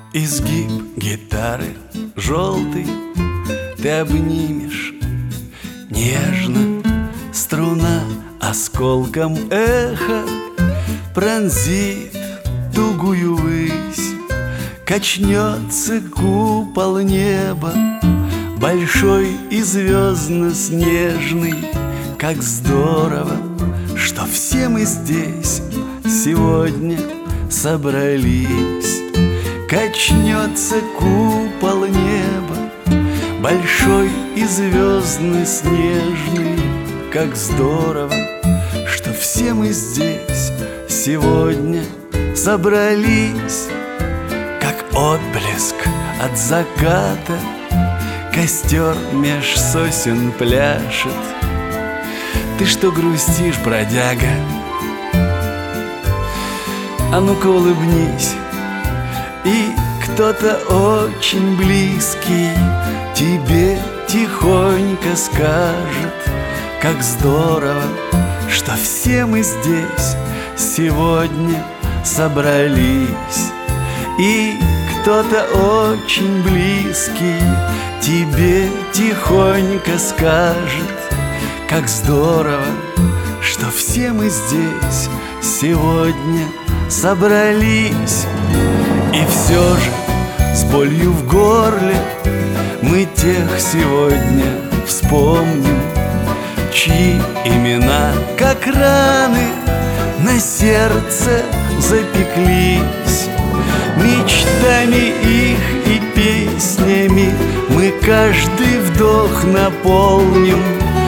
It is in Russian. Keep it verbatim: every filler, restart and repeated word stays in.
Изгиб гитары желтый ты обнимешь нежно, струна осколком эха пронзит тугую высь, качнется купол неба большой и звездно-снежный. Как здорово, что все мы здесь сегодня собрались. Качнется купол неба большой и звездно-снежный. Как здорово, что все мы здесь сегодня собрались. Как отблеск от заката костер меж сосен пляшет. Ты что грустишь, бродяга? А ну-ка улыбнись. И кто-то очень близкий тебе тихонько скажет: как здорово, что все мы здесь сегодня собрались. И кто-то очень близкий тебе тихонько скажет: как здорово, что все мы здесь сегодня собрались. И все же с болью в горле мы тех сегодня вспомним, чьи имена, как раны, на сердце запеклись. Мечтами их и песнями мы каждый вдох наполним.